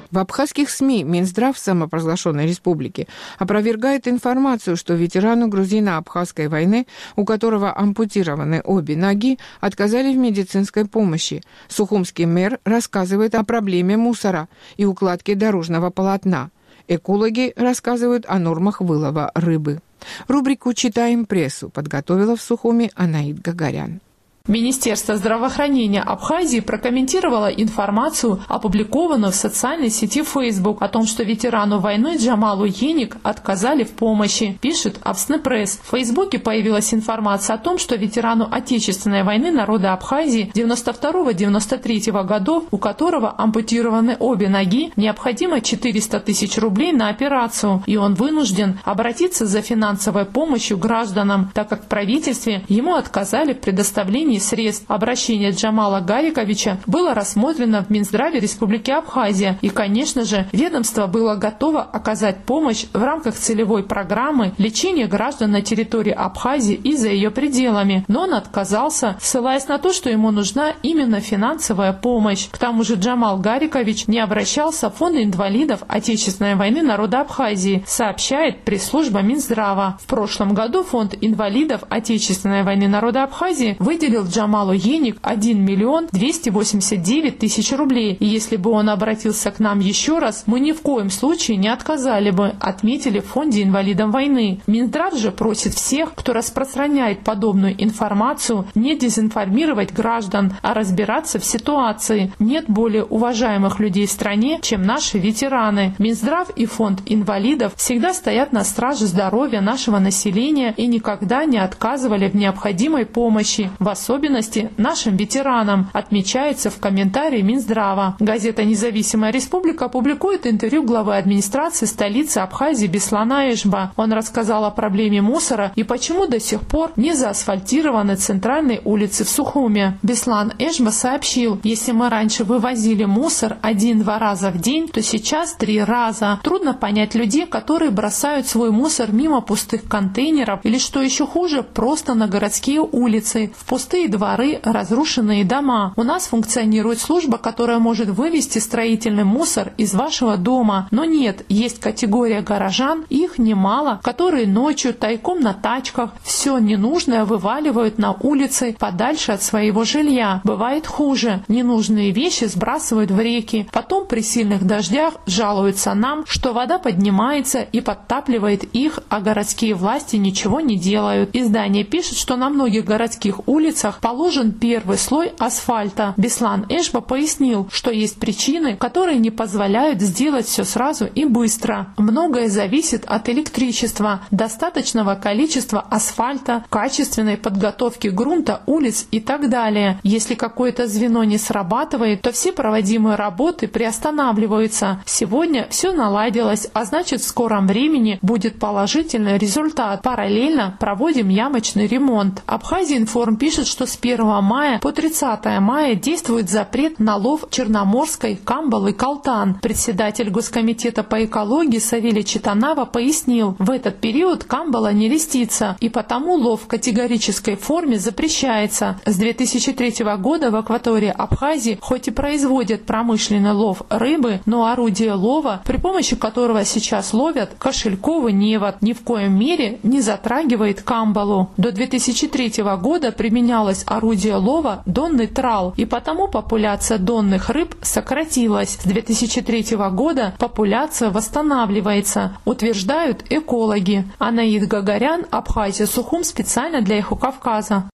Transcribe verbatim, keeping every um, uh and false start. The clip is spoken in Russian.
В абхазских СМИ Минздрав самопровозглашенной республики опровергает информацию, что ветерану грузино-абхазской войны, у которого ампутированы обе ноги, отказали в медицинской помощи. Сухумский мэр рассказывает о проблеме мусора и укладки дорожного полотна. Экологи рассказывают о нормах вылова рыбы. Рубрику «Читаем прессу» подготовила в Сухуми Анаит Гагарян. Министерство здравоохранения Абхазии прокомментировало информацию, опубликованную в социальной сети Facebook, о том, что ветерану войны Джамалу Еник отказали в помощи, пишет Авсны Пресс. В Фейсбуке появилась информация о том, что ветерану Отечественной войны народа Абхазии девяносто второго — девяносто третьего годов, у которого ампутированы обе ноги, необходимо четыреста тысяч рублей на операцию, и он вынужден обратиться за финансовой помощью гражданам, так как в правительстве ему отказали в предоставлении средств. Обращение Джамала Гариковича было рассмотрено в Минздраве Республики Абхазия, и, конечно же, ведомство было готово оказать помощь в рамках целевой программы лечения граждан на территории Абхазии и за ее пределами, но он отказался, ссылаясь на то, что ему нужна именно финансовая помощь. К тому же Джамал Гарикович не обращался в фонд инвалидов Отечественной войны народа Абхазии, сообщает пресс-служба Минздрава. В прошлом году фонд инвалидов Отечественной войны народа Абхазии выделил Джамалу Еник один миллион двести восемьдесят девять тысяч рублей. И если бы он обратился к нам еще раз, мы ни в коем случае не отказали бы, отметили в фонде инвалидов войны. Минздрав же просит всех, кто распространяет подобную информацию, не дезинформировать граждан, а разбираться в ситуации. Нет более уважаемых людей в стране, чем наши ветераны. Минздрав и фонд инвалидов всегда стоят на страже здоровья нашего населения и никогда не отказывали в необходимой помощи, в особенности нашим ветеранам, отмечается в комментарии Минздрава. Газета «Независимая республика» публикует интервью главы администрации столицы Абхазии Беслана Эшба. Он рассказал о проблеме мусора и почему до сих пор не заасфальтированы центральные улицы в Сухуме. Беслан Эшба сообщил, если мы раньше вывозили мусор один-два раза в день, то сейчас три раза. Трудно понять людей, которые бросают свой мусор мимо пустых контейнеров или, что еще хуже, просто на городские улицы, в пустые дворы, разрушенные дома. У нас функционирует служба, которая может вывести строительный мусор из вашего дома. Но нет, есть категория горожан, их немало, которые ночью тайком на тачках все ненужное вываливают на улицы подальше от своего жилья. Бывает хуже. Ненужные вещи сбрасывают в реки. Потом при сильных дождях жалуются нам, что вода поднимается и подтапливает их, а городские власти ничего не делают. Издание пишет, что на многих городских улицах положен первый слой асфальта. Беслан Эшба пояснил, что есть причины, которые не позволяют сделать все сразу и быстро. Многое зависит от электричества, достаточного количества асфальта, качественной подготовки грунта, улиц и так далее. Если какое-то звено не срабатывает, то все проводимые работы приостанавливаются. Сегодня все наладилось, а значит в скором времени будет положительный результат. Параллельно проводим ямочный ремонт. Абхазия-Информ пишет, что с первого мая по тридцатое мая действует запрет на лов черноморской, камбалы, калтан. Председатель Госкомитета по экологии Савелий Читанава пояснил, в этот период камбала не листится, и потому лов в категорической форме запрещается. С две тысячи третьего года в акватории Абхазии хоть и производят промышленный лов рыбы, но орудие лова, при помощи которого сейчас ловят, кошельковый невод, ни в коем мере не затрагивает камбалу. До две тысячи третьего года применялось орудие лова донный трал, и потому популяция донных рыб сократилась. С две тысячи третьего года популяция восстанавливается, утверждают экологи. Анаит Гагарян, Абхазия, Сухум, специально для Эхо Кавказа.